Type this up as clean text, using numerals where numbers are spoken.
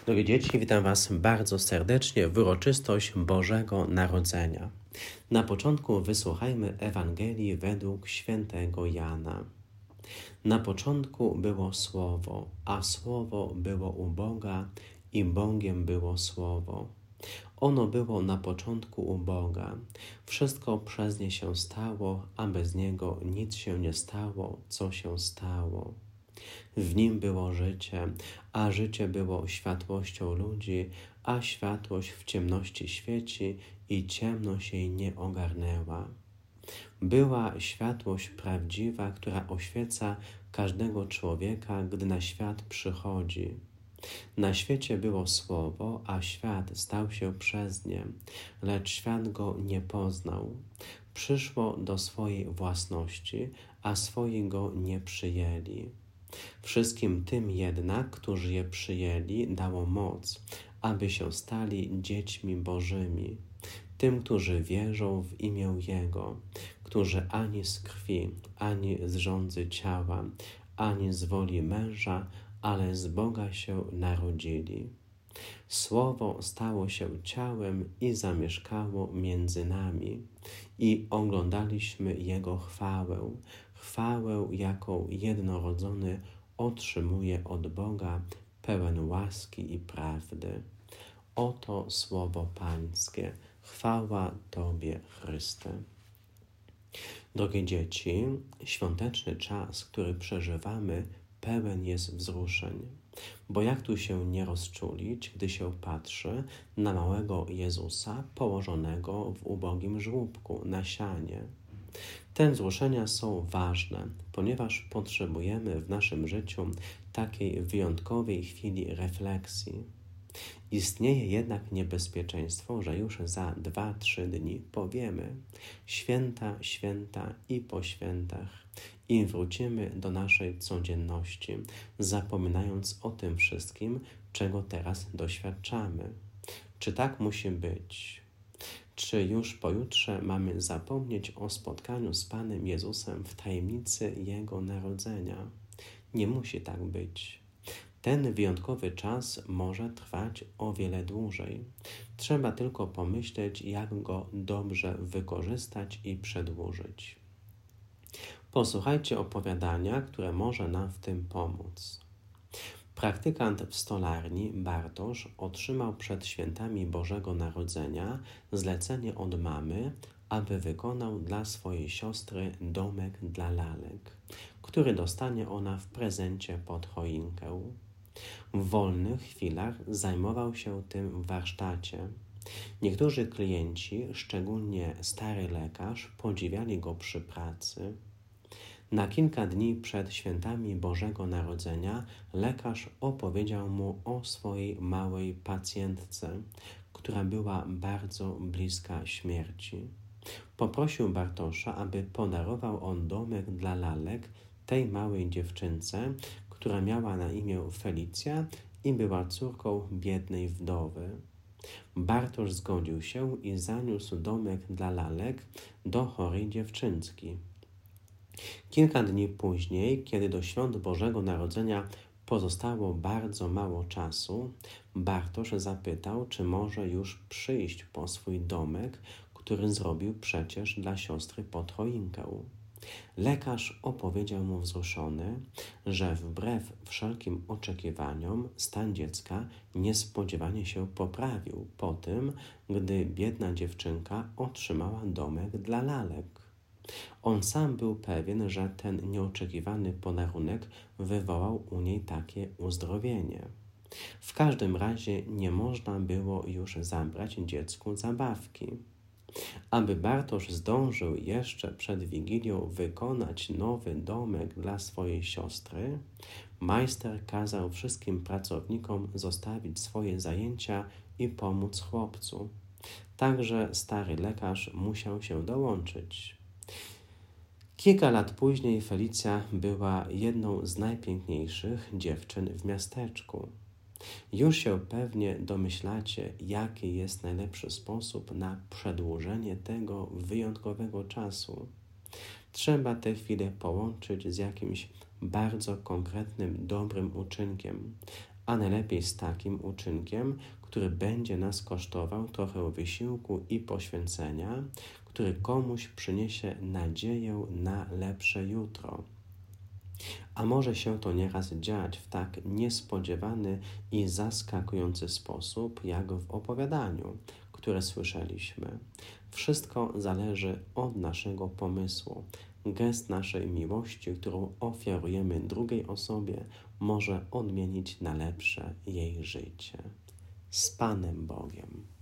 Drogie dzieci, witam Was bardzo serdecznie w uroczystość Bożego Narodzenia. Na początku wysłuchajmy Ewangelii według świętego Jana. Na początku było Słowo, a Słowo było u Boga i Bogiem było Słowo. Ono było na początku u Boga. Wszystko przez nie się stało, a bez Niego nic się nie stało, co się stało. W Nim było życie, a życie było światłością ludzi, a światłość w ciemności świeci i ciemność jej nie ogarnęła. Była światłość prawdziwa, która oświeca każdego człowieka, gdy na świat przychodzi. Na świecie było Słowo, a świat stał się przez nie, lecz świat go nie poznał. Przyszło do swojej własności, a swoi go nie przyjęli. Wszystkim tym jednak, którzy je przyjęli, dało moc, aby się stali dziećmi Bożymi. Tym, którzy wierzą w imię Jego, którzy ani z krwi, ani z żądzy ciała, ani z woli męża, ale z Boga się narodzili. Słowo stało się ciałem i zamieszkało między nami i oglądaliśmy Jego chwałę, jaką jednorodzony otrzymuje od Boga, pełen łaski i prawdy. Oto słowo Pańskie. Chwała Tobie, Chryste. Drogie dzieci, świąteczny czas, który przeżywamy, pełen jest wzruszeń. Bo jak tu się nie rozczulić, gdy się patrzy na małego Jezusa położonego w ubogim żłóbku na sianie. Te wzruszenia są ważne, ponieważ potrzebujemy w naszym życiu takiej wyjątkowej chwili refleksji. Istnieje jednak niebezpieczeństwo, że już za 2-3 dni powiemy święta, święta i po świętach i wrócimy do naszej codzienności, zapominając o tym wszystkim, czego teraz doświadczamy. Czy tak musi być? Czy już pojutrze mamy zapomnieć o spotkaniu z Panem Jezusem w tajemnicy Jego narodzenia? Nie musi tak być. Ten wyjątkowy czas może trwać o wiele dłużej. Trzeba tylko pomyśleć, jak go dobrze wykorzystać i przedłużyć. Posłuchajcie opowiadania, które może nam w tym pomóc. Praktykant w stolarni Bartosz otrzymał przed świętami Bożego Narodzenia zlecenie od mamy, aby wykonał dla swojej siostry domek dla lalek, który dostanie ona w prezencie pod choinkę. W wolnych chwilach zajmował się tym w warsztacie. Niektórzy klienci, szczególnie stary lekarz, podziwiali go przy pracy. Na kilka dni przed świętami Bożego Narodzenia lekarz opowiedział mu o swojej małej pacjentce, która była bardzo bliska śmierci. Poprosił Bartosza, aby podarował on domek dla lalek tej małej dziewczynce, która miała na imię Felicja i była córką biednej wdowy. Bartosz zgodził się i zaniósł domek dla lalek do chorej dziewczynki. Kilka dni później, kiedy do świąt Bożego Narodzenia pozostało bardzo mało czasu, Bartosz zapytał, czy może już przyjść po swój domek, który zrobił przecież dla siostry pod choinkę. Lekarz opowiedział mu wzruszony, że wbrew wszelkim oczekiwaniom stan dziecka niespodziewanie się poprawił po tym, gdy biedna dziewczynka otrzymała domek dla lalek. On sam był pewien, że ten nieoczekiwany podarunek wywołał u niej takie uzdrowienie. W każdym razie nie można było już zabrać dziecku zabawki. Aby Bartosz zdążył jeszcze przed Wigilią wykonać nowy domek dla swojej siostry, majster kazał wszystkim pracownikom zostawić swoje zajęcia i pomóc chłopcu. Także stary lekarz musiał się dołączyć. Kilka lat później Felicja była jedną z najpiękniejszych dziewczyn w miasteczku. Już się pewnie domyślacie, jaki jest najlepszy sposób na przedłużenie tego wyjątkowego czasu. Trzeba tę chwilę połączyć z jakimś bardzo konkretnym, dobrym uczynkiem, a najlepiej z takim uczynkiem, który będzie nas kosztował trochę wysiłku i poświęcenia, który komuś przyniesie nadzieję na lepsze jutro. A może się to nieraz dziać w tak niespodziewany i zaskakujący sposób, jak w opowiadaniu, które słyszeliśmy. Wszystko zależy od naszego pomysłu. Gest naszej miłości, którą ofiarujemy drugiej osobie, może odmienić na lepsze jej życie. Z Panem Bogiem.